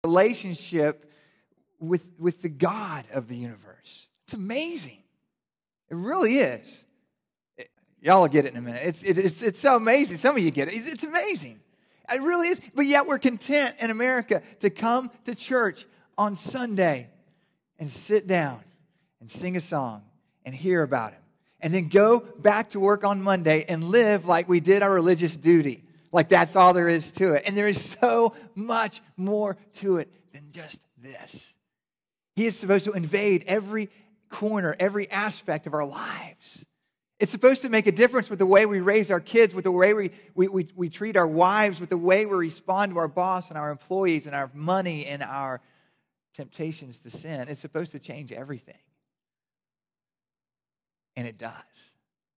relationship with the God of the universe. It's amazing. It really is. Y'all will get it in a minute. It's so amazing. Some of you get it. It's amazing. It really is. But yet we're content in America to come to church on Sunday and sit down and sing a song and hear about Him. And then go back to work on Monday and live like we did our religious duty. Like that's all there is to it. And there is so much more to it than just this. He is supposed to invade every corner, every aspect of our lives. It's supposed to make a difference with the way we raise our kids, with the way we treat our wives, with the way we respond to our boss and our employees and our money and our temptations to sin. It's supposed to change everything. And it does.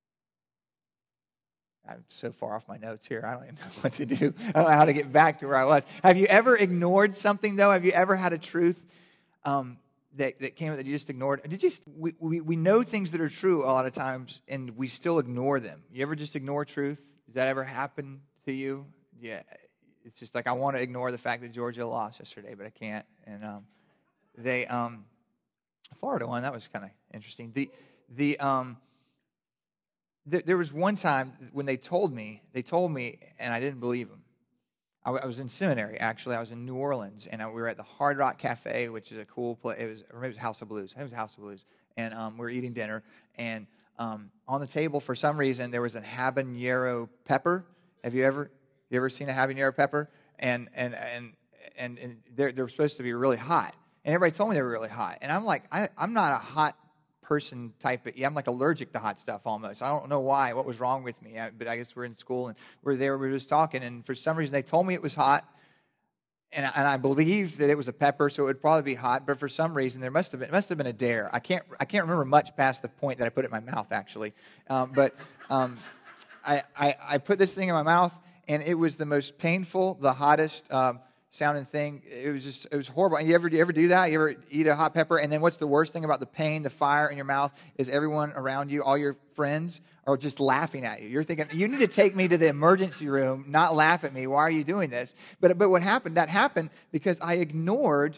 I'm so far off my notes here. I don't even know what to do. I don't know how to get back to where I was. Have you ever ignored something, though? Have you ever had a truth that came up that you just ignored? We know things that are true a lot of times, and we still ignore them. You ever just ignore truth? Does that ever happen to you? Yeah. It's just like I want to ignore the fact that Georgia lost yesterday, but I can't. And Florida won. That was kind of interesting. There was one time when they told me, and I didn't believe them. I was in seminary, actually. I was in New Orleans, and we were at the Hard Rock Cafe, which is a cool place. It was House of Blues. It was House of Blues. And we were eating dinner, and on the table, for some reason, there was a habanero pepper. Have you ever seen a habanero pepper? And they're supposed to be really hot. And everybody told me they were really hot. And I'm like, I'm not a hot person type. I'm like allergic to hot stuff almost. I don't know why, what was wrong with me. But I guess we're in school and we were just talking. And for some reason, they told me it was hot. And I believed that it was a pepper, so it would probably be hot. But for some reason, it must have been a dare. I can't remember much past the point that I put it in my mouth, actually. I put this thing in my mouth, and it was the most painful, the hottest sounding thing. It was horrible. And you ever do that? You ever eat a hot pepper? And then what's the worst thing about the pain, the fire in your mouth, is everyone around you, all your friends, are just laughing at you. You're thinking, you need to take me to the emergency room, not laugh at me. Why are you doing this? But what happened? That happened because I ignored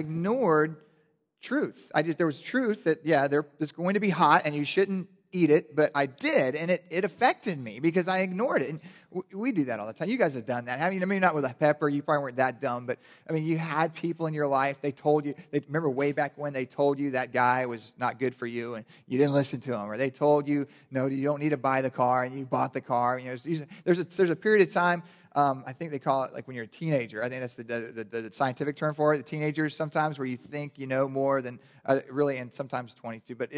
truth. There was truth that, it's going to be hot and you shouldn't eat it, but I did, and it affected me because I ignored it. And we do that all the time. You guys have done that. Maybe not with a pepper. You probably weren't that dumb, but you had people in your life. They told you. They remember way back when they told you that guy was not good for you, and you didn't listen to him, or they told you, no, you don't need to buy the car, and you bought the car. There's a period of time. I think they call it like when you're a teenager. I think that's the scientific term for it. The teenagers sometimes where you think you know more than really, and sometimes 22, but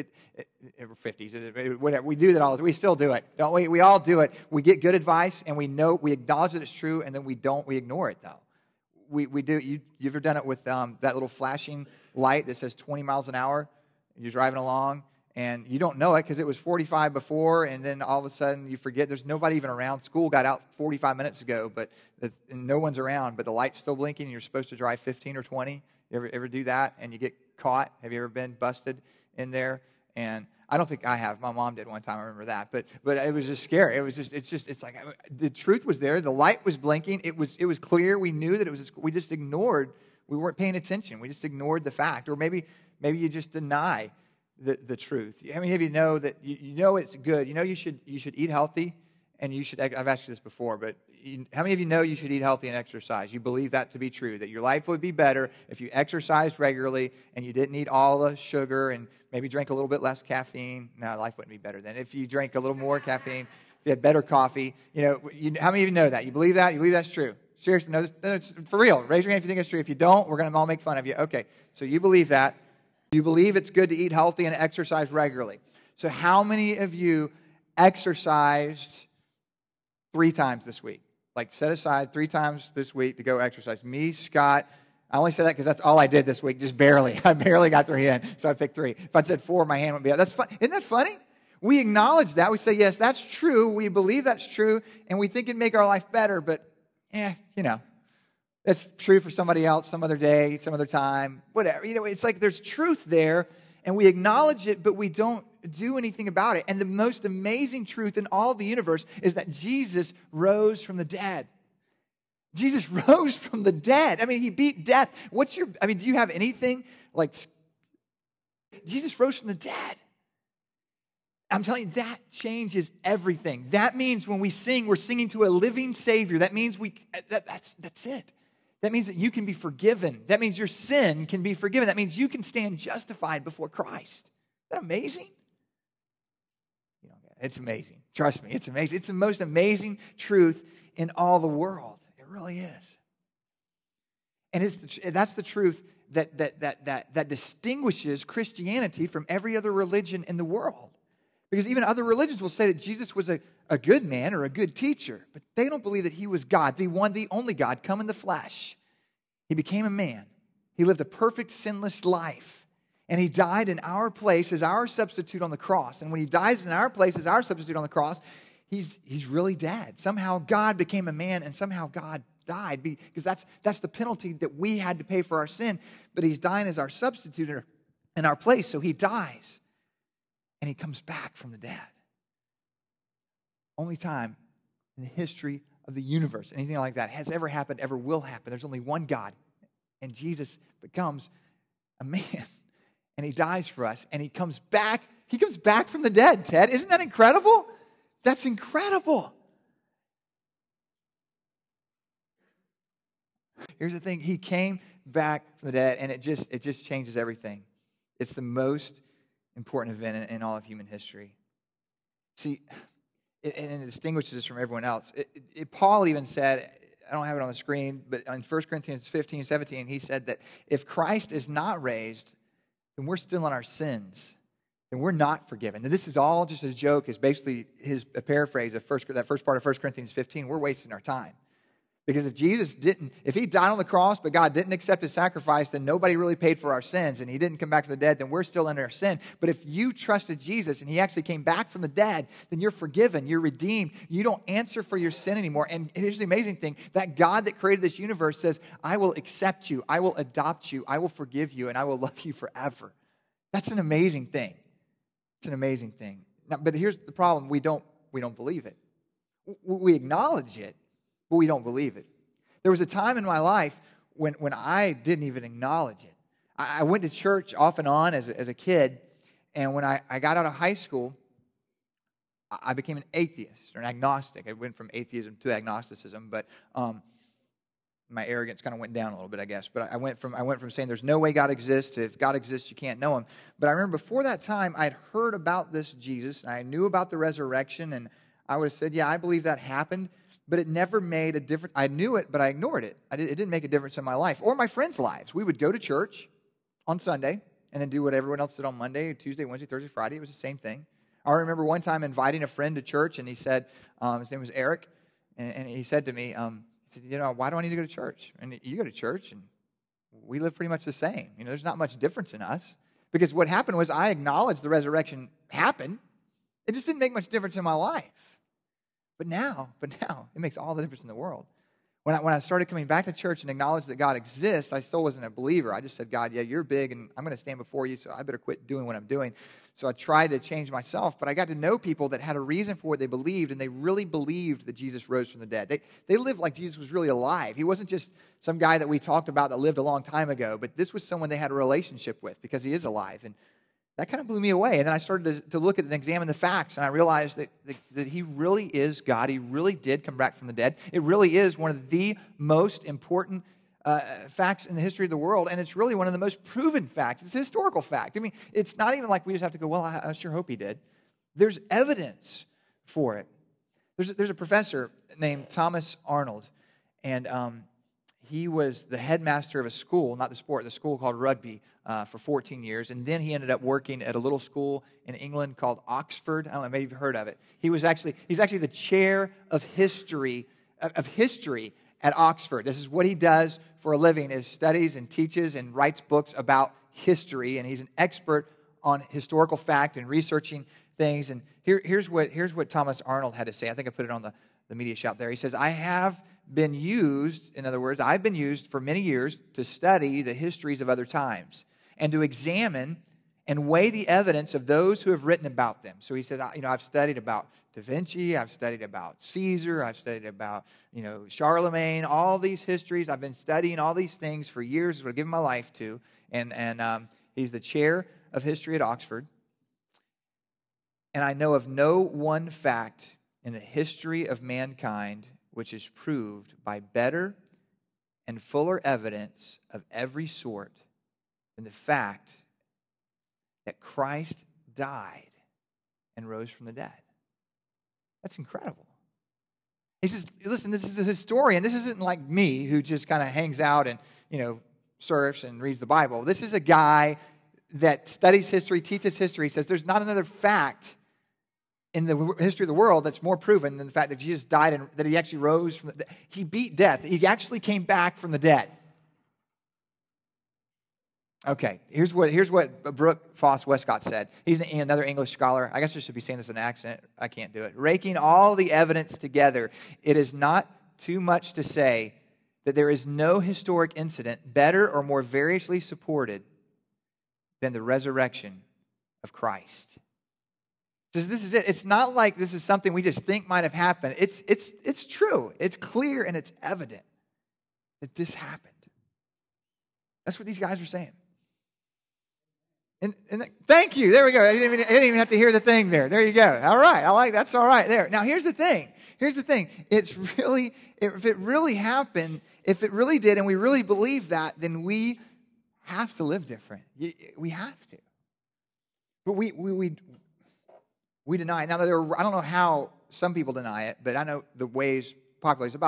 50s, whatever. We do that all. We still do it, don't we? We all do it. We get good advice and we acknowledge that it's true, and then we ignore it though. We do. You ever done it with that little flashing light that says 20 miles an hour? You're driving along. And you don't know it because it was 45 before, and then all of a sudden you forget there's nobody even around. School got out 45 minutes ago, and no one's around, but the light's still blinking, and you're supposed to drive 15 or 20. You ever do that, and you get caught? Have you ever been busted in there? And I don't think I have. My mom did one time. I remember that, but it was just scary. It's like the truth was there. The light was blinking. It was clear. We knew that it was. We just ignored. We weren't paying attention. We just ignored the fact, or maybe you just deny the truth. How many of you know that you know it's good? You know you should eat healthy, and you should. I've asked you this before, but how many of you know you should eat healthy and exercise? You believe that to be true, that your life would be better if you exercised regularly and you didn't eat all the sugar and maybe drank a little bit less caffeine. No, life wouldn't be better then. If you drank a little more caffeine, if you had better coffee, how many of you know that? You believe that? You believe that's true? Seriously, no, it's for real. Raise your hand if you think it's true. If you don't, we're going to all make fun of you. Okay, so you believe that. You believe it's good to eat healthy and exercise regularly. So how many of you exercised 3 times this week? Like set aside 3 times this week to go exercise. Me, Scott, I only say that because that's all I did this week, just barely. I barely got 3 in, so I picked 3. If I'd said 4, my hand would be up. That's fun. Isn't that funny? We acknowledge that. We say, yes, that's true. We believe that's true, and we think it'd make our life better, but, that's true for somebody else, some other day, some other time, whatever. It's like there's truth there, and we acknowledge it, but we don't do anything about it. And the most amazing truth in all the universe is that Jesus rose from the dead. Jesus rose from the dead. I mean, he beat death. Do you have anything like Jesus rose from the dead? I'm telling you, that changes everything. That means when we sing, we're singing to a living Savior. That means that's it. That means that you can be forgiven. That means your sin can be forgiven. That means you can stand justified before Christ. Isn't that amazing? It's amazing. Trust me, it's amazing. It's the most amazing truth in all the world. It really is. And that's the truth that distinguishes Christianity from every other religion in the world. Because even other religions will say that Jesus was a good man or a good teacher, but they don't believe that he was God, the only God, come in the flesh. He became a man. He lived a perfect, sinless life. And he died in our place as our substitute on the cross. And when he dies in our place as our substitute on the cross, he's really dead. Somehow God became a man and somehow God died. Because that's the penalty that we had to pay for our sin. But he's dying as our substitute in our place. So he dies. And he comes back from the dead. Only time in the history of the universe, anything like that, has ever happened, ever will happen. There's only one God. And Jesus becomes a man. And he dies for us. And he comes back. He comes back from the dead, Ted. Isn't that incredible? That's incredible. Here's the thing. He came back from the dead, and it just changes everything. It's the most important event in all of human history. See, and it distinguishes us from everyone else. Paul even said, I don't have it on the screen, but in 1 Corinthians 15, 17, he said that if Christ is not raised, then we're still in our sins, and we're not forgiven. Now, this is all just a joke. It's basically a paraphrase of that first part of 1 Corinthians 15. We're wasting our time. Because if he died on the cross, but God didn't accept his sacrifice, then nobody really paid for our sins, and he didn't come back from the dead, then we're still under our sin. But if you trusted Jesus and he actually came back from the dead, then you're forgiven, you're redeemed. You don't answer for your sin anymore. And here's the amazing thing, that God that created this universe says, I will accept you, I will adopt you, I will forgive you, and I will love you forever. That's an amazing thing. It's an amazing thing. Now, but here's the problem, we don't believe it. We acknowledge it, but we don't believe it. There was a time in my life when I didn't even acknowledge it. I went to church off and on as a kid, and when I got out of high school, I became an atheist or an agnostic. I went from atheism to agnosticism, but my arrogance kind of went down a little bit, I guess. But I went from saying there's no way God exists to if God exists, you can't know him. But I remember before that time, I'd heard about this Jesus, and I knew about the resurrection, and I would have said, yeah, I believe that happened. But it never made a difference. I knew it, but I ignored it. It didn't make a difference in my life or my friends' lives. We would go to church on Sunday and then do what everyone else did on Monday, Tuesday, Wednesday, Thursday, Friday. It was the same thing. I remember one time inviting a friend to church, and he said, his name was Eric, and he said to me, he said, why do I need to go to church? And you go to church, and we live pretty much the same. There's not much difference in us. Because what happened was I acknowledged the resurrection happened. It just didn't make much difference in my life. But now, it makes all the difference in the world. When I started coming back to church and acknowledged that God exists, I still wasn't a believer. I just said, God, yeah, you're big, and I'm going to stand before you, so I better quit doing what I'm doing. So I tried to change myself, but I got to know people that had a reason for what they believed, and they really believed that Jesus rose from the dead. They lived like Jesus was really alive. He wasn't just some guy that we talked about that lived a long time ago, but this was someone they had a relationship with because he is alive. And that kind of blew me away. And then I started to look at and examine the facts, and I realized that he really is God. He really did come back from the dead. It really is one of the most important facts in the history of the world, and it's really one of the most proven facts. It's a historical fact. I mean, it's not even like we just have to go, well, I sure hope he did. There's evidence for it. There's a professor named Thomas Arnold, and he was the headmaster of a school, not the sport, the school called rugby, for 14 years. And then he ended up working at a little school in England called Oxford. I don't know, maybe you've heard of it. He's actually the chair of history at Oxford. This is what he does for a living, is studies and teaches and writes books about history. And he's an expert on historical fact and researching things. And here's what Thomas Arnold had to say. I think I put it on the media shout there. He says, I've been used for many years to study the histories of other times and to examine and weigh the evidence of those who have written about them. So he says, I've studied about Da Vinci, I've studied about Caesar, I've studied about, Charlemagne, all these histories. I've been studying all these things for years, is what I've given my life to. And he's the chair of history at Oxford. And I know of no one fact in the history of mankind which is proved by better and fuller evidence of every sort than the fact that Christ died and rose from the dead. That's incredible. He says, listen, this is a historian. This isn't like me who just kind of hangs out and, surfs and reads the Bible. This is a guy that studies history, teaches history. He says there's not another fact in the history of the world that's more proven than the fact that Jesus died and that he actually rose from the dead. He beat death. He actually came back from the dead. Okay, here's what Brooke Foss Westcott said. He's another English scholar. I guess I should be saying this in an accent. I can't do it. Raking all the evidence together, it is not too much to say that there is no historic incident better or more variously supported than the resurrection of Christ. This is it. It's not like this is something we just think might have happened. It's true. It's clear and it's evident that this happened. That's what these guys are saying. And thank you. There we go. I didn't even have to hear the thing there. There you go. All right. I like that's all right there. Now here's the thing. It's really, if it really happened, if it really did, and we really believe that, then we have to live different. We have to. But we deny it. Now, I don't know how some people deny it, but I know the ways popular. It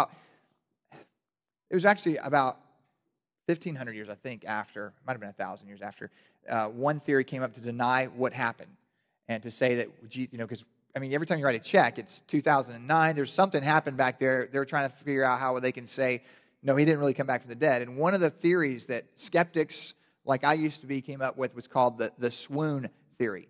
was actually about 1,500 years, I think, after, might have been 1,000 years after, one theory came up to deny what happened and to say that, because, every time you write a check, it's 2009, there's something happened back there. They're trying to figure out how they can say, no, he didn't really come back from the dead. And one of the theories that skeptics, like I used to be, came up with was called the swoon theory.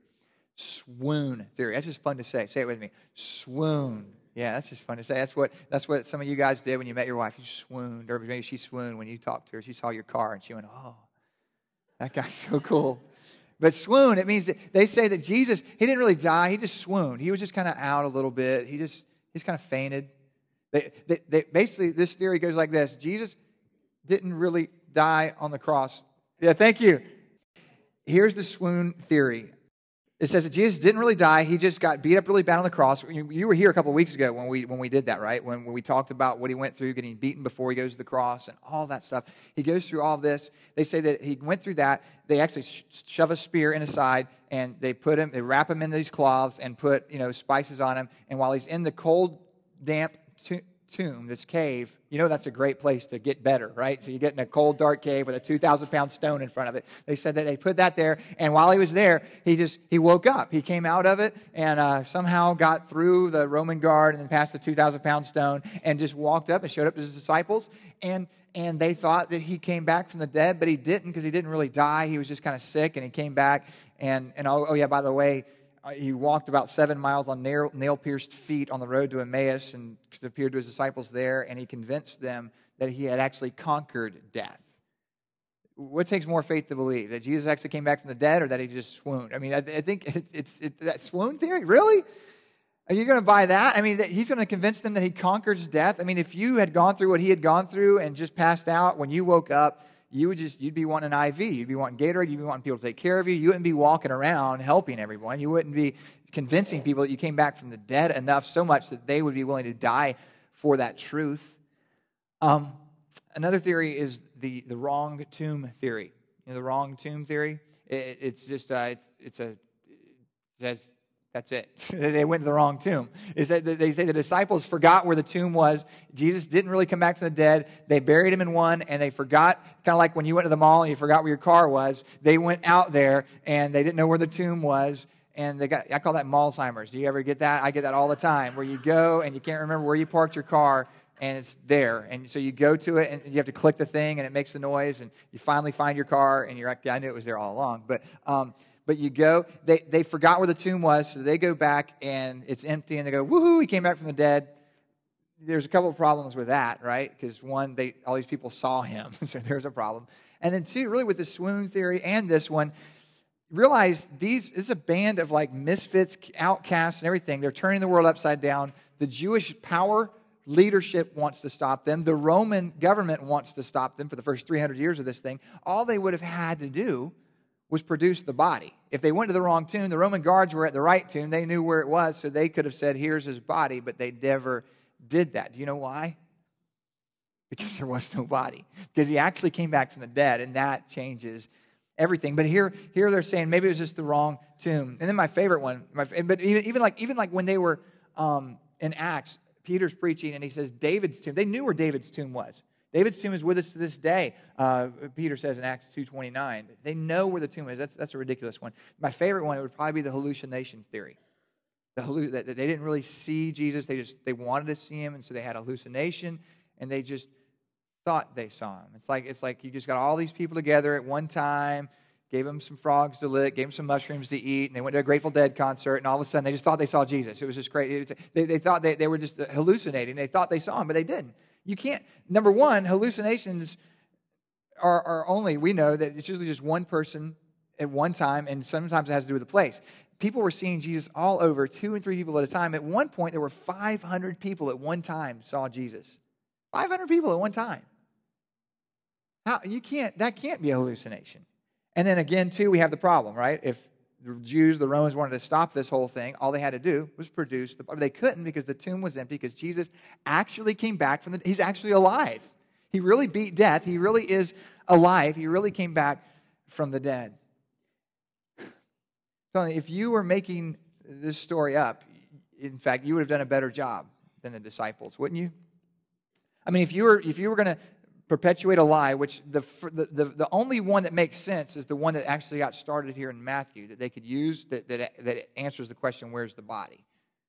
Swoon theory. That's just fun to say. Say it with me. Swoon. Yeah, that's just fun to say. That's what some of you guys did when you met your wife. You swooned, or maybe she swooned when you talked to her. She saw your car and she went, "Oh, that guy's so cool." But swoon, it means that they say that Jesus, he didn't really die. He just swooned. He was just kind of out a little bit. He's kind of fainted. They basically, this theory goes like this: Jesus didn't really die on the cross. Yeah, thank you. Here's the swoon theory. It says that Jesus didn't really die. He just got beat up really bad on the cross. You were here a couple of weeks ago when we did that, right? When we talked about what he went through, getting beaten before he goes to the cross and all that stuff. He goes through all this. They say that he went through that. They actually shove a spear in his side, and they wrap him in these cloths and put spices on him. And while he's in the cold, damp tomb, this cave, that's a great place to get better, right? So you get in a cold, dark cave with a 2,000-pound stone in front of it. They said that they put that there, and while he was there, he woke up. He came out of it and somehow got through the Roman guard and then past the 2,000-pound stone and just walked up and showed up to his disciples. And they thought that he came back from the dead, but he didn't, because he didn't really die. He was just kind of sick, and he came back. And oh yeah, by the way, he walked about 7 miles on nail-pierced feet on the road to Emmaus and appeared to his disciples there, and he convinced them that he had actually conquered death. What takes more faith to believe? That Jesus actually came back from the dead, or that he just swooned? I think it's that swoon theory? Really? Are you going to buy that? That he's going to convince them that he conquers death? If you had gone through what he had gone through and just passed out, when you woke up, you'd be wanting an IV. You'd be wanting Gatorade. You'd be wanting people to take care of you. You wouldn't be walking around helping everyone. You wouldn't be convincing people that you came back from the dead enough so much that they would be willing to die for that truth. Another theory is the wrong tomb theory. The wrong tomb theory. That's it. They went to the wrong tomb. They say the disciples forgot where the tomb was. Jesus didn't really come back from the dead. They buried him in one, and they forgot, kind of like when you went to the mall and you forgot where your car was. They went out there, and they didn't know where the tomb was, and I call that Mallzheimer's. Do you ever get that? I get that all the time, where you go, and you can't remember where you parked your car, and it's there. And so you go to it, and you have to click the thing, and it makes the noise, and you finally find your car, and you're like, yeah, I knew it was there all along. But you go, they forgot where the tomb was, so they go back, and it's empty, and they go, woohoo, he came back from the dead. There's a couple of problems with that, right? Because one, all these people saw him, so there's a problem. And then two, really with the swoon theory and this one, realize this is a band of like misfits, outcasts, and everything. They're turning the world upside down. The Jewish power leadership wants to stop them. The Roman government wants to stop them for the first 300 years of this thing. All they would have had to do was produce the body. If they went to the wrong tomb, the Roman guards were at the right tomb. They knew where it was, so they could have said, here's his body, but they never did that. Do you know why? Because there was no body. Because he actually came back from the dead, and that changes everything. But here they're saying maybe it was just the wrong tomb. And then my favorite one, but even like when they were in Acts, Peter's preaching, and he says David's tomb. They knew where David's tomb was. David's tomb is with us to this day, Peter says in Acts 2:29. They know where the tomb is. That's a ridiculous one. My favorite one, it would probably be the hallucination theory. That they didn't really see Jesus. They wanted to see him, and so they had a hallucination, and they just thought they saw him. It's like you just got all these people together at one time, gave them some frogs to lick, gave them some mushrooms to eat, and they went to a Grateful Dead concert, and all of a sudden they just thought they saw Jesus. It was just crazy. They thought they were just hallucinating. They thought they saw him, but they didn't. You can't, number one, hallucinations are only, we know that it's usually just one person at one time, and sometimes it has to do with the place. People were seeing Jesus all over, 2 and 3 people at a time. At one point, there were 500 people at one time saw Jesus. 500 people at one time. That can't be a hallucination. And then again, too, we have the problem, right? If the Jews, the Romans wanted to stop this whole thing, all they had to do was produce they couldn't because the tomb was empty, because Jesus actually came back he's actually alive. He really beat death. He really is alive. He really came back from the dead. So if you were making this story up, in fact, you would have done a better job than the disciples, wouldn't you? I mean, if you were going to perpetuate a lie, which the only one that makes sense is the one that actually got started here in Matthew, that they could use, that answers the question, where's the body?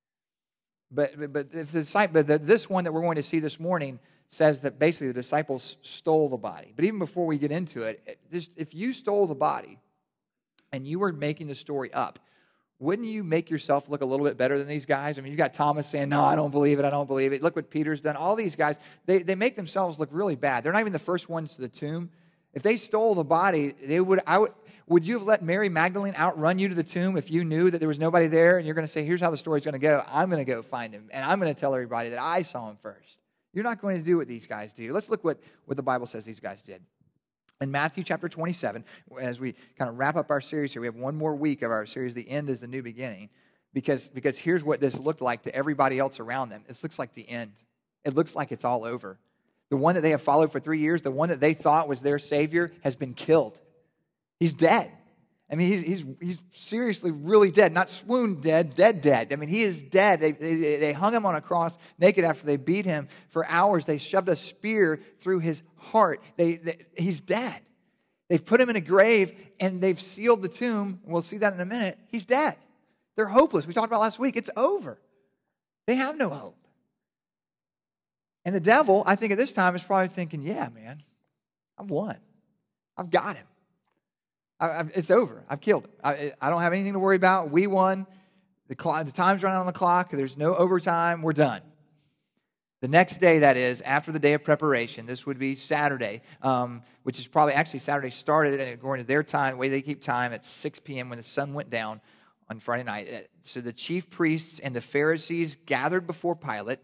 But if this one that we're going to see this morning says that basically the disciples stole the body. But even before we get into it, if you stole the body and you were making the story up, wouldn't you make yourself look a little bit better than these guys? I mean, you got Thomas saying, no, I don't believe it. Look what Peter's done. All these guys, they make themselves look really bad. They're not even the first ones to the tomb. If they stole the body, would you have let Mary Magdalene outrun you to the tomb if you knew that there was nobody there and you're going to say, here's how the story's going to go. I'm going to go find him, and I'm going to tell everybody that I saw him first. You're not going to do what these guys do. Let's look what the Bible says these guys did. In Matthew chapter 27, as we kind of wrap up our series here, we have one more week of our series. The end is the new beginning. Because here's what this looked like to everybody else around them. It looks like the end. It looks like it's all over. The one that they have followed for 3 years, the one that they thought was their Savior, has been killed. He's dead. I mean, he's seriously really dead. Not swoon dead, dead. I mean, he is dead. They hung him on a cross naked after they beat him for hours. They shoved a spear through his heart. He's dead. They've put him in a grave, and they've sealed the tomb. We'll see that in a minute. He's dead. They're hopeless. We talked about last week. It's over. They have no hope. And the devil, I think at this time, is probably thinking, yeah, man, I've won. I've got him. It's over. I've killed him. I don't have anything to worry about. We won. The time's running on the clock. There's no overtime. We're done. The next day, that is, after the day of preparation, this would be Saturday, which is probably actually Saturday started, and according to their time, the way they keep time, at 6 p.m. when the sun went down on Friday night. So the chief priests and the Pharisees gathered before Pilate,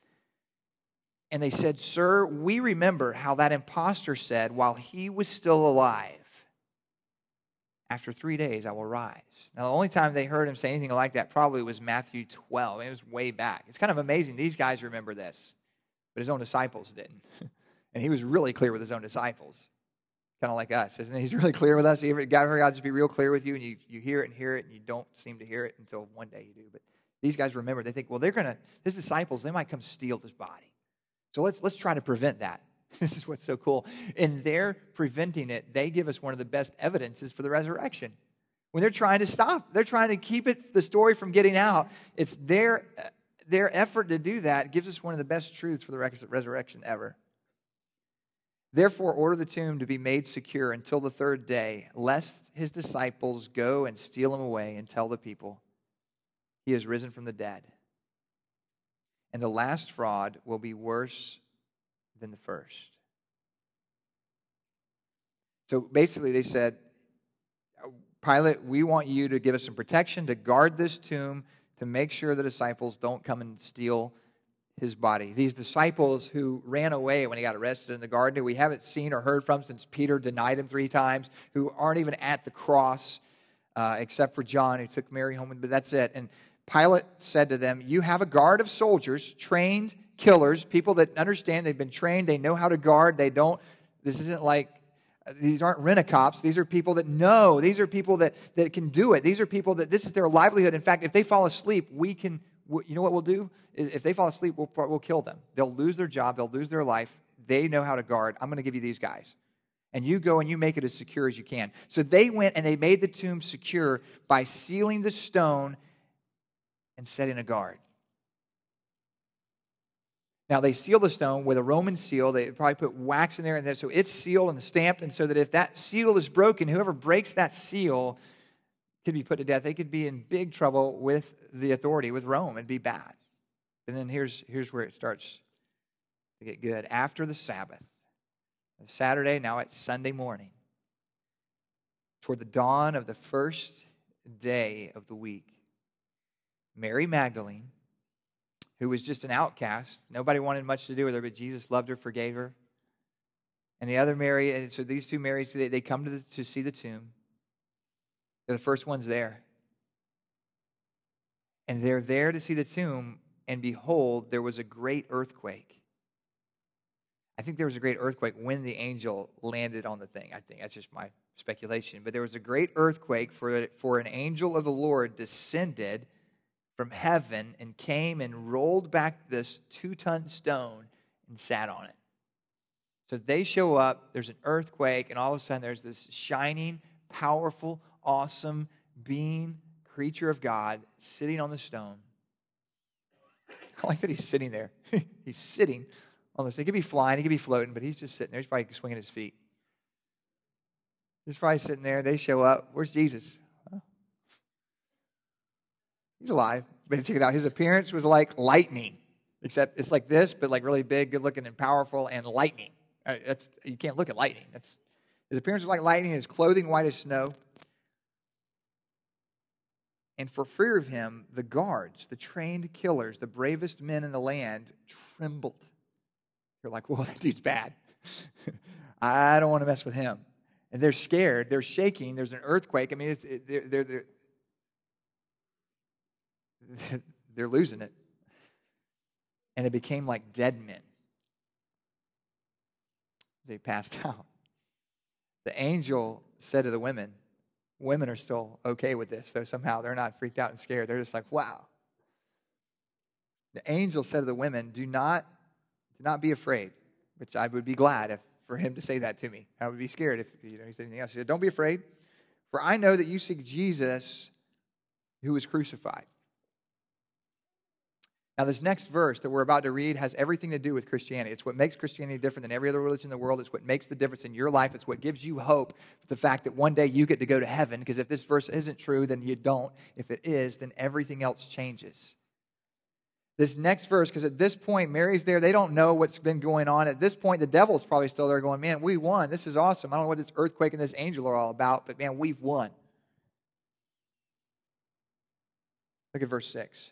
and they said, "Sir, we remember how that impostor said while he was still alive, 'After 3 days I will rise.'" Now, the only time they heard him say anything like that probably was Matthew 12. It was way back. It's kind of amazing. These guys remember this, but his own disciples didn't. And he was really clear with his own disciples, kind of like us, isn't he? He's really clear with us. God just be real clear with you, and you hear it, and you don't seem to hear it until one day you do. But these guys remember. They think, well, his disciples, they might come steal this body. So let's try to prevent that. This is what's so cool. In their preventing it, they give us one of the best evidences for the resurrection. When they're trying to stop, they're trying to keep the story from getting out. It's their effort to do that gives us one of the best truths for the resurrection ever. "Therefore, order the tomb to be made secure until the 3rd day, lest his disciples go and steal him away and tell the people, 'He has risen from the dead.' And the last fraud will be worse than the first." So basically they said, Pilate, we want you to give us some protection, to guard this tomb, to make sure the disciples don't come and steal his body. These disciples who ran away when he got arrested in the garden, who we haven't seen or heard from since Peter denied him 3 times, who aren't even at the cross, except for John, who took Mary home, but that's it. And Pilate said to them, you have a guard of soldiers, trained killers, people that understand, they've been trained, they know how to guard, this isn't like, these aren't rent-a-cops, these are people that know, these are people that can do it, these are people that this is their livelihood. In fact, if they fall asleep, you know what we'll do? If they fall asleep, we'll kill them. They'll lose their job, they'll lose their life, they know how to guard. I'm going to give you these guys. And you go and you make it as secure as you can. So they went and they made the tomb secure by sealing the stone and setting a guard. Now, they seal the stone with a Roman seal. They probably put wax in there, and so it's sealed and stamped, and so that if that seal is broken, whoever breaks that seal could be put to death. They could be in big trouble with the authority, with Rome. It'd be bad. And then here's where it starts to get good. After the Sabbath, Saturday, now it's Sunday morning, toward the dawn of the first day of the week, Mary Magdalene, who was just an outcast. Nobody wanted much to do with her, but Jesus loved her, forgave her. And the other Mary, and so these two Marys, they come to see the tomb. They're the first ones there. And they're there to see the tomb, and behold, there was a great earthquake. I think there was a great earthquake when the angel landed on the thing. I think that's just my speculation. But there was a great earthquake, for an angel of the Lord descended from heaven and came and rolled back this 2-ton stone and sat on it. So they show up, there's an earthquake, and all of a sudden there's this shining, powerful, awesome being, creature of God, sitting on the stone. I like that he's sitting there. He's sitting on this. He could be flying, he could be floating, but he's just sitting there. He's probably swinging his feet. He's probably sitting there. They show up. Where's Jesus? He's alive. But check it out. His appearance was like lightning. Except it's like this, but like really big, good looking, and powerful, and lightning. You can't look at lightning. His appearance was like lightning, his clothing white as snow. And for fear of him, the guards, the trained killers, the bravest men in the land, trembled. They're like, whoa, that dude's bad. I don't want to mess with him. And they're scared. They're shaking. There's an earthquake. I mean, they're losing it. And they became like dead men. They passed out. The angel said to the women are still okay with this, though somehow they're not freaked out and scared. They're just like, wow. The angel said to the women, do not be afraid, which I would be glad for him to say that to me. I would be scared if he said anything else. He said, don't be afraid, for I know that you seek Jesus who was crucified. Now, this next verse that we're about to read has everything to do with Christianity. It's what makes Christianity different than every other religion in the world. It's what makes the difference in your life. It's what gives you hope for the fact that one day you get to go to heaven, because if this verse isn't true, then you don't. If it is, then everything else changes. This next verse, because at this point, Mary's there. They don't know what's been going on. At this point, the devil's probably still there going, man, we won. This is awesome. I don't know what this earthquake and this angel are all about, but man, we've won. Look at verse 6.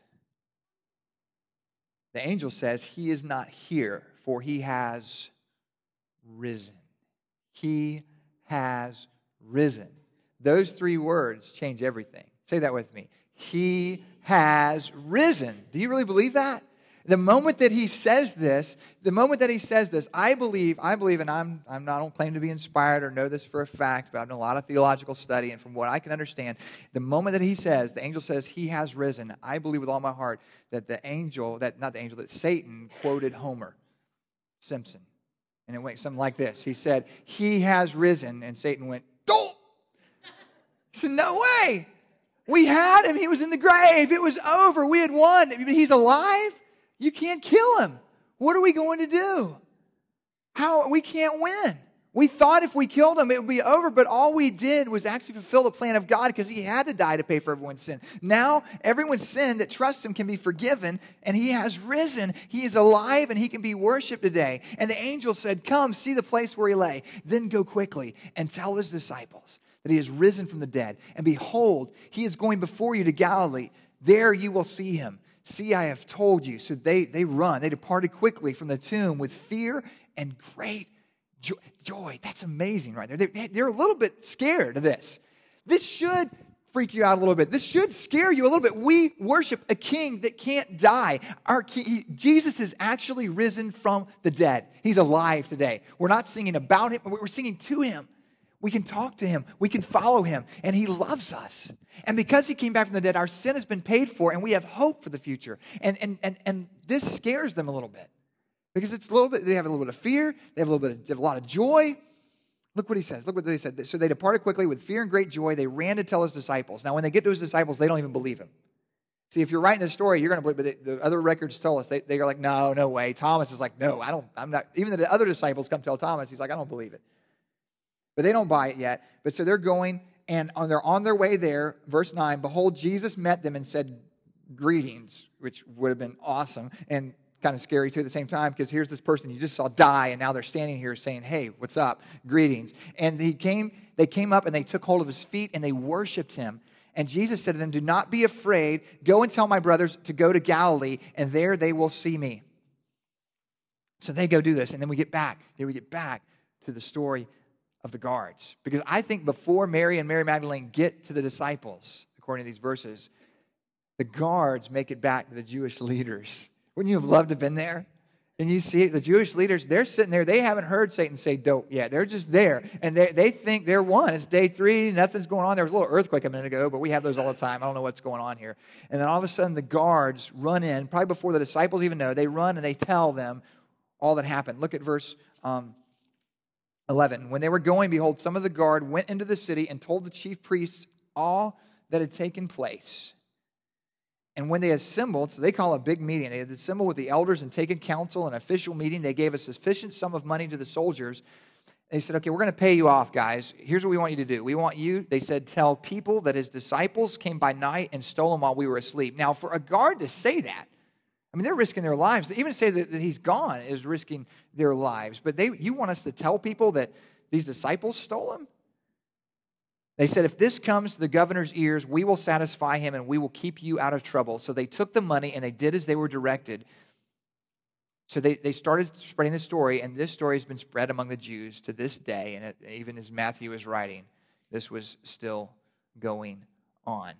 The angel says, he is not here, for he has risen. He has risen. Those 3 words change everything. Say that with me. He has risen. Do you really believe that? The moment that he says this, I believe, and I don't claim to be inspired or know this for a fact, but I've done a lot of theological study, and from what I can understand, the moment that the angel says he has risen, I believe with all my heart that that Satan quoted Homer Simpson. And it went something like this. He said, he has risen, and Satan went, don't! He said, no way! We had him. He was in the grave. It was over. We had won. He's alive? You can't kill him. What are we going to do? We can't win. We thought if we killed him, it would be over, but all we did was actually fulfill the plan of God, because he had to die to pay for everyone's sin. Now, everyone's sin that trusts him can be forgiven, and he has risen. He is alive, and he can be worshiped today. And the angel said, come, see the place where he lay. Then go quickly and tell his disciples that he has risen from the dead. And behold, he is going before you to Galilee. There you will see him. See, I have told you. So they run. They departed quickly from the tomb with fear and great joy. That's amazing right there. They're a little bit scared of this. This should freak you out a little bit. This should scare you a little bit. We worship a king that can't die. Jesus is actually risen from the dead. He's alive today. We're not singing about him, we're singing to him. We can talk to him. We can follow him. And he loves us. And because he came back from the dead, our sin has been paid for, and we have hope for the future. And this scares them a little bit. Because it's a little bit, they have a little bit of fear. They have a lot of joy. Look what he says. Look what they said. So they departed quickly with fear and great joy. They ran to tell his disciples. Now, when they get to his disciples, they don't even believe him. See, if you're writing the story, you're going to believe, but the other records tell us, they are like, no way. Thomas is like, no, I'm not. Even the other disciples come tell Thomas, he's like, I don't believe it. But they don't buy it yet. But so they're going, and they're on their way there. Verse 9, behold, Jesus met them and said, greetings, which would have been awesome and kind of scary too at the same time, because here's this person you just saw die, and now they're standing here saying, hey, what's up? Greetings. And they came up and they took hold of his feet and they worshiped him. And Jesus said to them, do not be afraid. Go and tell my brothers to go to Galilee, and there they will see me. So they go do this, and then we get back to the story of the guards. Because I think before Mary and Mary Magdalene get to the disciples, according to these verses, the guards make it back to the Jewish leaders. Wouldn't you have loved to have been there? And you see the Jewish leaders, they're sitting there. They haven't heard Satan say dope yet. They're just there. And they think they're won. It's day 3. Nothing's going on. There was a little earthquake a minute ago, but we have those all the time. I don't know what's going on here. And then all of a sudden, the guards run in, probably before the disciples even know. They run and they tell them all that happened. Look at verse 11. When they were going, behold, some of the guard went into the city and told the chief priests all that had taken place. And when they assembled, so they call a big meeting. They had assembled with the elders and taken counsel, an official meeting. They gave a sufficient sum of money to the soldiers. They said, okay, we're going to pay you off, guys. Here's what we want you to do. We want you, they said, tell people that his disciples came by night and stole him while we were asleep. Now, for a guard to say that, I mean, they're risking their lives. To even say that he's gone is risking their lives. But you want us to tell people that these disciples stole him? They said, if this comes to the governor's ears, we will satisfy him and we will keep you out of trouble. So they took the money and they did as they were directed. So they started spreading the story, and this story has been spread among the Jews to this day. And even as Matthew is writing, this was still going on.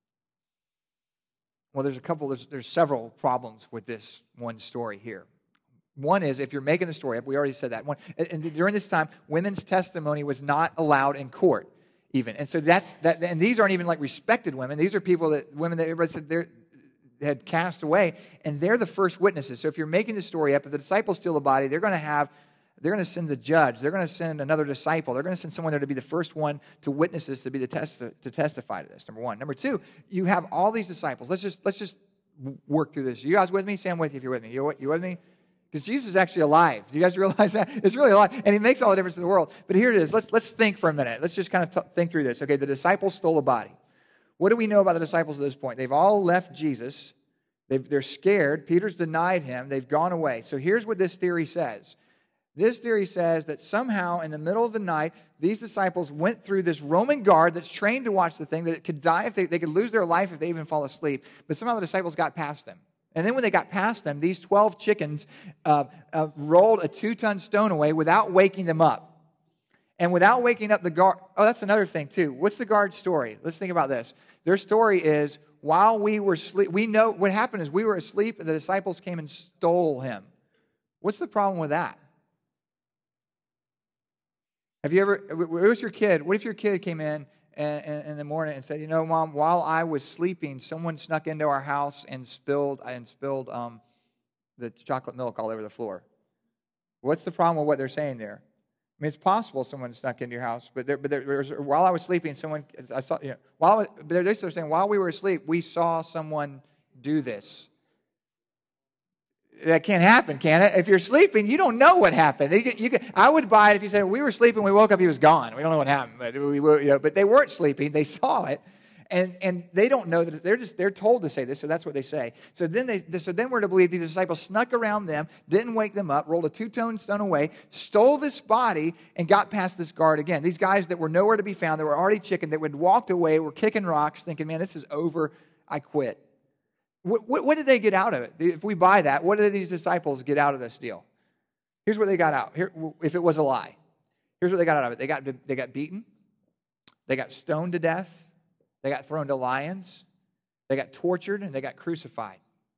Well, there's several problems with this one story here. One is, if you're making the story up, we already said that. And during this time, women's testimony was not allowed in court. Even. And so and these aren't even like respected women. These are women that everybody said they had cast away, and they're the first witnesses. So if you're making the story up, if the disciples steal the body, they're going to send the judge. They're going to send another disciple. They're going to send someone there to be the first one to witness this, to be to testify to this. Number one. Number two, you have all these disciples. Let's just work through this. You guys with me? Say I'm with you if you're with me. You with me? Because Jesus is actually alive. Do you guys realize that? It's really alive. And he makes all the difference in the world. But here it is. Let's think for a minute. Let's just kind of think through this. Okay, the disciples stole a body. What do we know about the disciples at this point? They've all left Jesus. They're scared. Peter's denied him. They've gone away. So here's what this theory says. This theory says that somehow in the middle of the night, these disciples went through this Roman guard that's trained to watch the thing, that it could die if they could lose their life if they even fall asleep. But somehow the disciples got past them. And then when they got past them, these 12 chickens rolled a 2-ton stone away without waking them up. And without waking up the guard. Oh, that's another thing too. What's the guard's story? Let's think about this. Their story is, while we were asleep, we know what happened is we were asleep and the disciples came and stole him. What's the problem with that? Have you ever, where was your kid? What if your kid came in the morning and said, you know, Mom, while I was sleeping, someone snuck into our house and spilled the chocolate milk all over the floor. What's the problem with what they're saying there? I mean, it's possible someone snuck into your house, but while I was sleeping, they're saying while we were asleep, we saw someone do this. That can't happen, can it? If you're sleeping, you don't know what happened. I would buy it if you said, we were sleeping, we woke up, he was gone. We don't know what happened. But they weren't sleeping. They saw it. And they don't know that. They're told to say this, so that's what they say. So then we're to believe these disciples snuck around them, didn't wake them up, rolled a two-toned stone away, stole this body, and got past this guard again. These guys that were nowhere to be found, that were already chicken, that had walked away, were kicking rocks, thinking, man, this is over, I quit. What did they get out of it? If we buy that, what did these disciples get out of this deal? Here's what they got out. Here, if it was a lie, here's what they got out of it. They got beaten. They got stoned to death. They got thrown to lions. They got tortured, and they got crucified.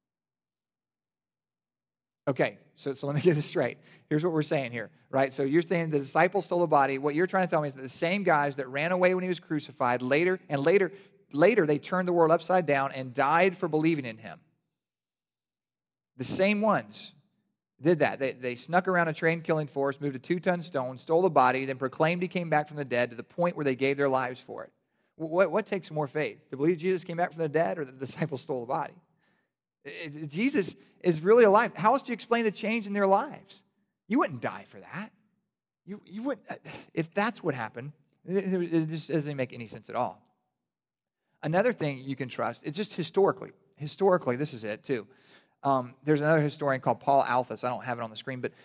Okay, so let me get this straight. Here's what we're saying here, right? So you're saying the disciples stole the body. What you're trying to tell me is that the same guys that ran away when he was crucified, later they turned the world upside down and died for believing in him. The same ones did that. They snuck around a train-killing force, moved a 2-ton stone, stole the body, then proclaimed he came back from the dead to the point where they gave their lives for it. What takes more faith? To believe Jesus came back from the dead or that the disciples stole the body? Jesus is really alive. How else do you explain the change in their lives? You wouldn't die for that. You wouldn't. If that's what happened, it just doesn't make any sense at all. Another thing you can trust, it's just historically. Historically, this is it too. There's another historian called Paul Alphus. I don't have it on the screen, but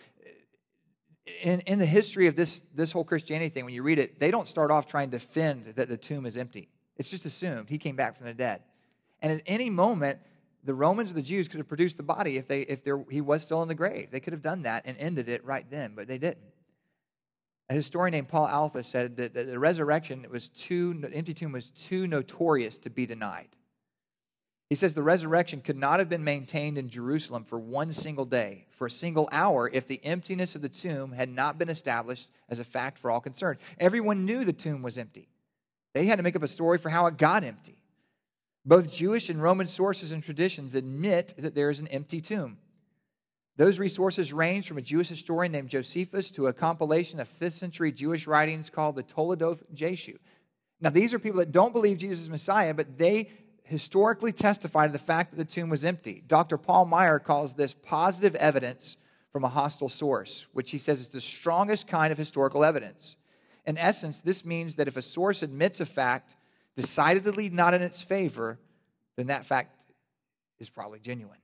in the history of this whole Christianity thing, when you read it, they don't start off trying to defend that the tomb is empty. It's just assumed he came back from the dead. And at any moment, the Romans or the Jews could have produced the body if he was still in the grave. They could have done that and ended it right then, but they didn't. A historian named Paul Alphus said that the resurrection the empty tomb was too notorious to be denied. He says the resurrection could not have been maintained in Jerusalem for one single day, for a single hour, if the emptiness of the tomb had not been established as a fact for all concerned. Everyone knew the tomb was empty. They had to make up a story for how it got empty. Both Jewish and Roman sources and traditions admit that there is an empty tomb. Those resources range from a Jewish historian named Josephus to a compilation of 5th century Jewish writings called the Toledoth Jeshu. Now, these are people that don't believe Jesus is Messiah, but they historically testify to the fact that the tomb was empty. Dr. Paul Meyer calls this positive evidence from a hostile source, which he says is the strongest kind of historical evidence. In essence, this means that if a source admits a fact decidedly not in its favor, then that fact is probably genuine.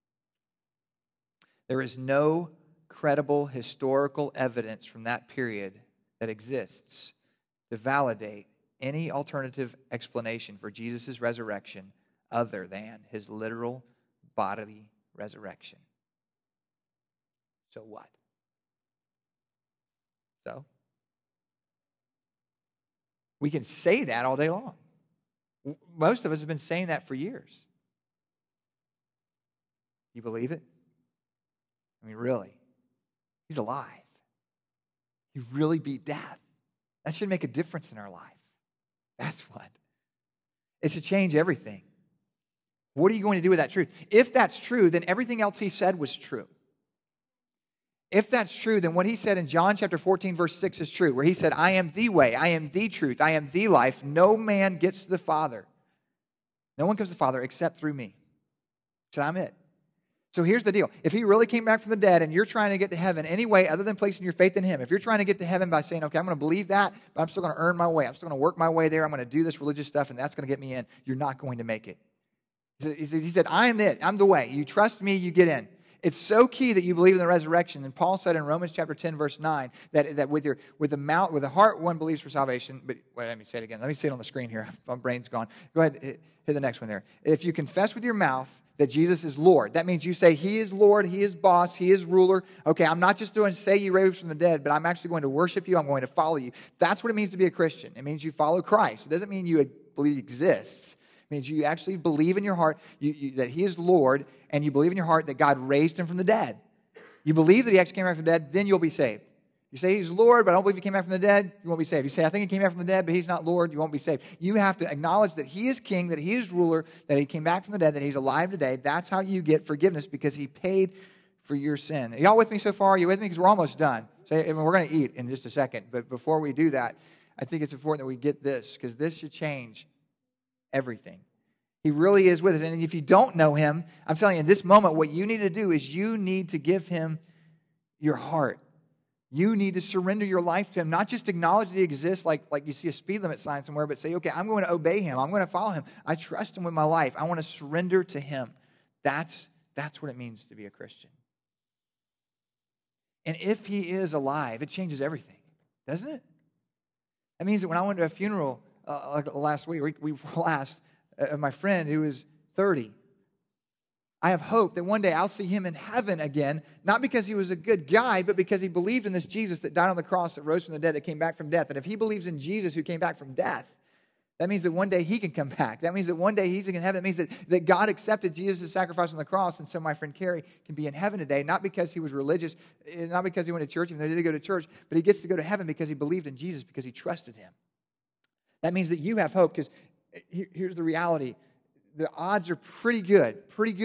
There is no credible historical evidence from that period that exists to validate any alternative explanation for Jesus' resurrection other than his literal bodily resurrection. So what? So? We can say that all day long. Most of us have been saying that for years. You believe it? I mean, really? He's alive. He really beat death. That should make a difference in our life. That's what. It should change everything. What are you going to do with that truth? If that's true, then everything else he said was true. If that's true, then what he said in John chapter 14, verse 6 is true, where he said, I am the way, I am the truth, I am the life. No man gets to the Father. No one comes to the Father except through me. He said, I'm it. So here's the deal. If he really came back from the dead and you're trying to get to heaven any way other than placing your faith in him, if you're trying to get to heaven by saying, okay, I'm going to believe that, but I'm still going to earn my way, I'm still going to work my way there, I'm going to do this religious stuff, and that's going to get me in, you're not going to make it. He said, I am it. I'm the way. You trust me, you get in. It's so key that you believe in the resurrection. And Paul said in Romans chapter 10, verse 9, that with the heart one believes for salvation. But wait, let me say it again. Let me say it on the screen here. My brain's gone. Go ahead, hit the next one there. If you confess with your mouth that Jesus is Lord, that means you say he is Lord, he is boss, he is ruler. Okay, I'm not just going to say you raised from the dead, but I'm actually going to worship you. I'm going to follow you. That's what it means to be a Christian. It means you follow Christ. It doesn't mean you believe he exists. It means you actually believe in your heart that he is Lord, and you believe in your heart that God raised him from the dead. You believe that he actually came back from the dead, then you'll be saved. You say he's Lord, but I don't believe he came back from the dead, you won't be saved. You say, I think he came back from the dead, but he's not Lord, you won't be saved. You have to acknowledge that he is king, that he is ruler, that he came back from the dead, that he's alive today. That's how you get forgiveness, because he paid for your sin. Are y'all with me so far? Are you with me? Because we're almost done. So, we're going to eat in just a second. But before we do that, I think it's important that we get this, because this should change everything. He really is with us. And if you don't know him, I'm telling you, in this moment, what you need to do is you need to give him your heart. You need to surrender your life to him, not just acknowledge that he exists like you see a speed limit sign somewhere, but say, okay, I'm going to obey him. I'm going to follow him. I trust him with my life. I want to surrender to him. That's what it means to be a Christian. And if he is alive, it changes everything, doesn't it? That means that when I went to a funeral last week, my friend who was 30, I have hope that one day I'll see him in heaven again, not because he was a good guy, but because he believed in this Jesus that died on the cross, that rose from the dead, that came back from death. And if he believes in Jesus who came back from death, that means that one day he can come back. That means that one day he's in heaven. That means that God accepted Jesus' sacrifice on the cross, and so my friend Kerry can be in heaven today, not because he was religious, not because he went to church, even though he did go to church, but he gets to go to heaven because he believed in Jesus, because he trusted him. That means that you have hope, because here's the reality. The odds are pretty good.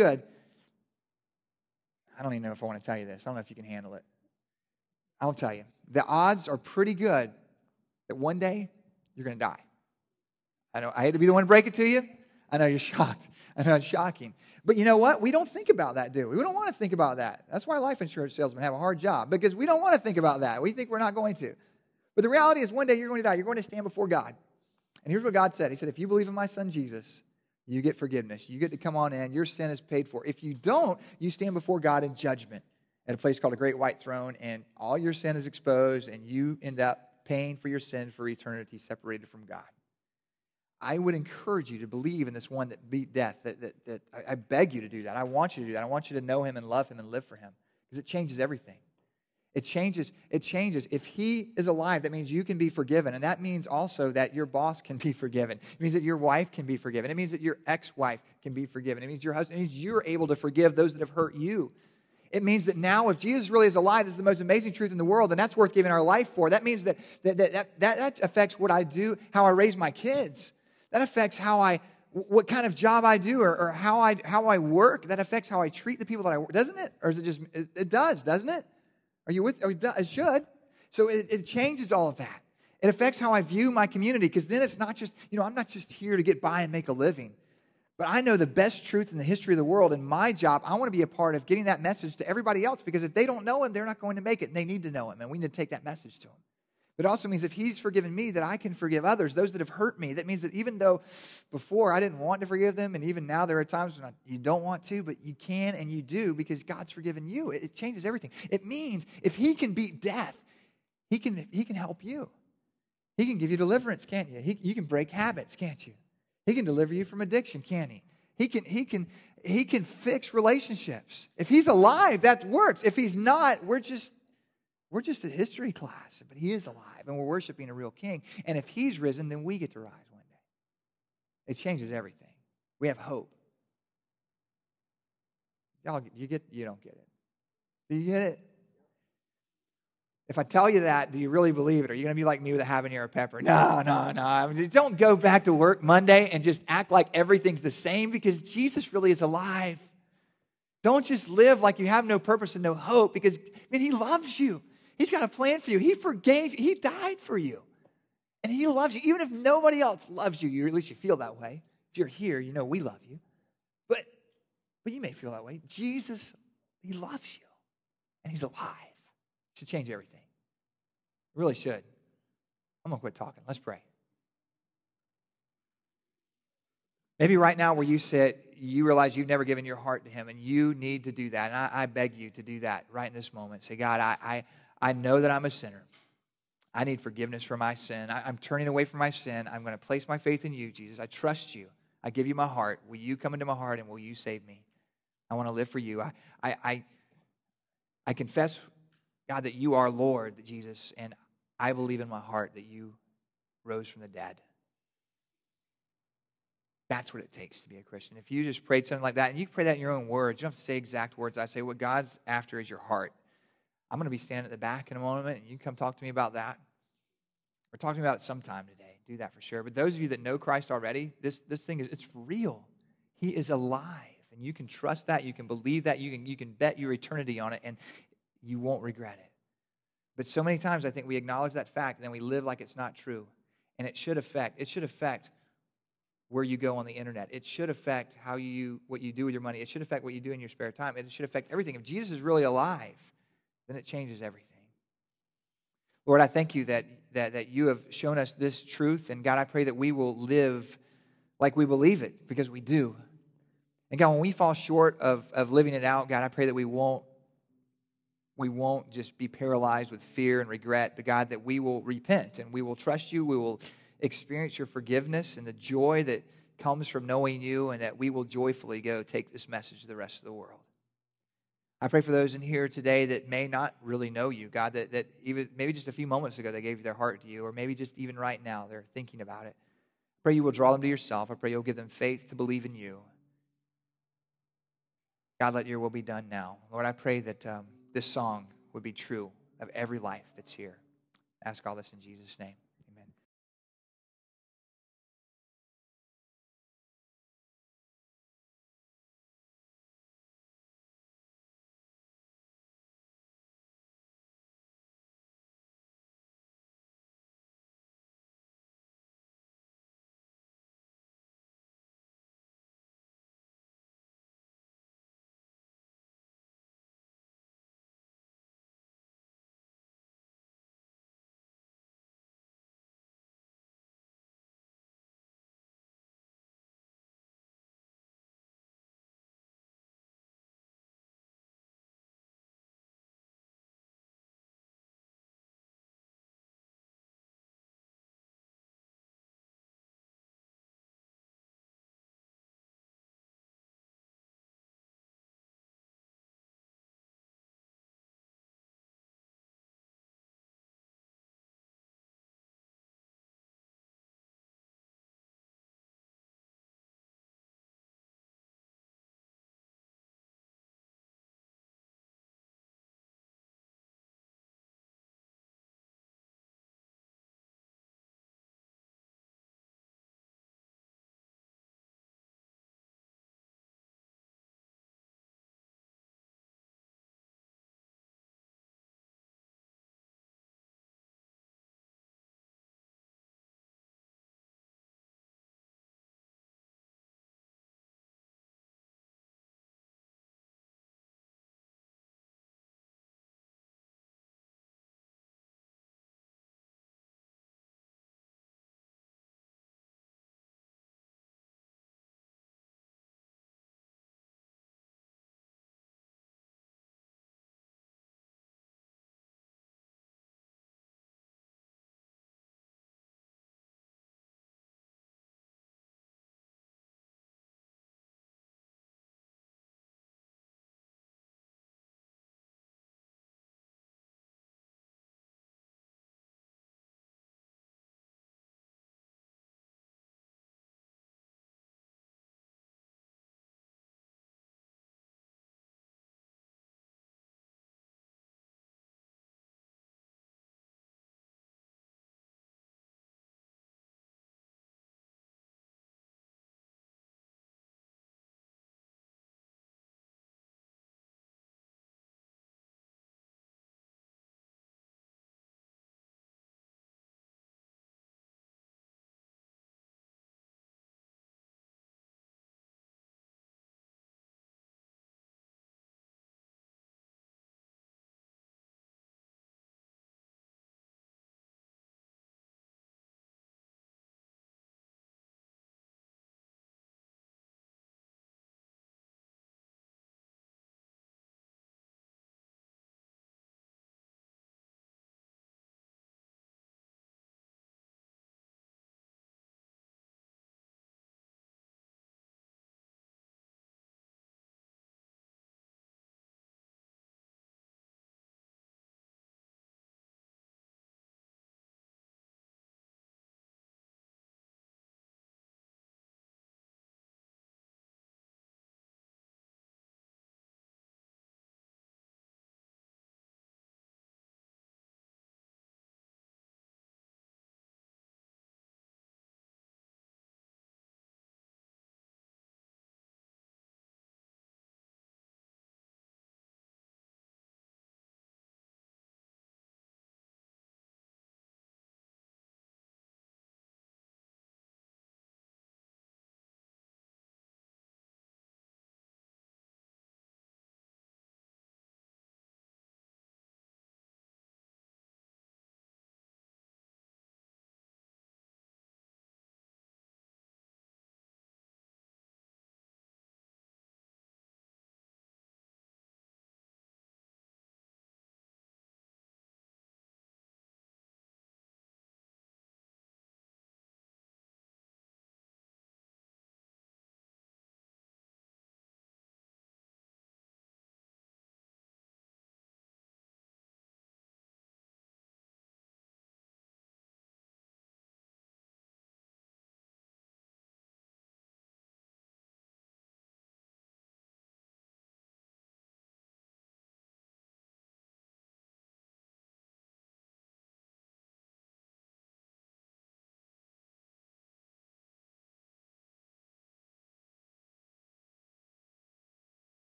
I don't even know if I want to tell you this. I don't know if you can handle it. I'll tell you. The odds are pretty good that one day you're going to die. I know I hate to be the one to break it to you. I know you're shocked. I know it's shocking. But you know what? We don't think about that, do we? We don't want to think about that. That's why life insurance salesmen have a hard job, because we don't want to think about that. We think we're not going to. But the reality is one day you're going to die. You're going to stand before God. And here's what God said. He said, if you believe in my son Jesus, you get forgiveness. You get to come on in. Your sin is paid for. If you don't, you stand before God in judgment at a place called a great white throne, and all your sin is exposed, and you end up paying for your sin for eternity separated from God. I would encourage you to believe in this one that beat death. That I beg you to do that. I want you to do that. I want you to know him and love him and live for him, because it changes everything. It changes. If he is alive, that means you can be forgiven. And that means also that your boss can be forgiven. It means that your wife can be forgiven. It means that your ex-wife can be forgiven. It means your husband. It means you're able to forgive those that have hurt you. It means that now, if Jesus really is alive, this is the most amazing truth in the world, and that's worth giving our life for. That means that affects what I do, how I raise my kids. That affects what kind of job I do, or how I work. That affects how I treat the people that I work. Doesn't it? Or is it just, it does, doesn't it? Are you with? It should. So it changes all of that. It affects how I view my community, because then it's not just, I'm not just here to get by and make a living. But I know the best truth in the history of the world, and my job, I want to be a part of getting that message to everybody else, because if they don't know him, they're not going to make it, and they need to know him, and we need to take that message to him. But it also means if he's forgiven me, that I can forgive others, those that have hurt me. That means that even though before I didn't want to forgive them, and even now there are times when you don't want to, but you can and you do, because God's forgiven you. It changes everything. It means if he can beat death, he can help you. He can give you deliverance, can't you? You can break habits, can't you? He can deliver you from addiction, can't he? He can fix relationships. If he's alive, that works. If he's not, we're just a history class, but he is alive, and we're worshiping a real king. And if he's risen, then we get to rise one day. It changes everything. We have hope. Y'all, you don't get it. Do you get it? If I tell you that, do you really believe it? Are you going to be like me with a habanero pepper? No. I mean, don't go back to work Monday and just act like everything's the same, because Jesus really is alive. Don't just live like you have no purpose and no hope, because, he loves you. He's got a plan for you. He forgave you. He died for you. And he loves you. Even if nobody else loves you, at least you feel that way. If you're here, you know we love you. But you may feel that way. Jesus, he loves you. And he's alive. It should change everything. It really should. I'm going to quit talking. Let's pray. Maybe right now where you sit, you realize you've never given your heart to him, and you need to do that. And I beg you to do that right in this moment. Say, God, I know that I'm a sinner. I need forgiveness for my sin. I'm turning away from my sin. I'm going to place my faith in you, Jesus. I trust you. I give you my heart. Will you come into my heart, and will you save me? I want to live for you. I confess, God, that you are Lord, Jesus, and I believe in my heart that you rose from the dead. That's what it takes to be a Christian. If you just prayed something like that, and you can pray that in your own words, you don't have to say exact words. I say what God's after is your heart. I'm going to be standing at the back in a moment, and you can come talk to me about that. Or talk to me about it sometime today. Do that for sure. But those of you that know Christ already, this thing it's real. He is alive. And you can trust that. You can believe that. You can bet your eternity on it, and you won't regret it. But so many times I think we acknowledge that fact, and then we live like it's not true. And it should affect where you go on the internet. It should affect what you do with your money. It should affect what you do in your spare time. It should affect everything. If Jesus is really alive, then it changes everything. Lord, I thank you that you have shown us this truth. And God, I pray that we will live like we believe it, because we do. And God, when we fall short of living it out, God, I pray that we won't just be paralyzed with fear and regret, but God, that we will repent and we will trust you. We will experience your forgiveness and the joy that comes from knowing you, and that we will joyfully go take this message to the rest of the world. I pray for those in here today that may not really know you, God, that even maybe just a few moments ago they gave their heart to you, or maybe just even right now they're thinking about it. I pray you will draw them to yourself. I pray you'll give them faith to believe in you. God, let your will be done now. Lord, I pray that this song would be true of every life that's here. I ask all this in Jesus' name.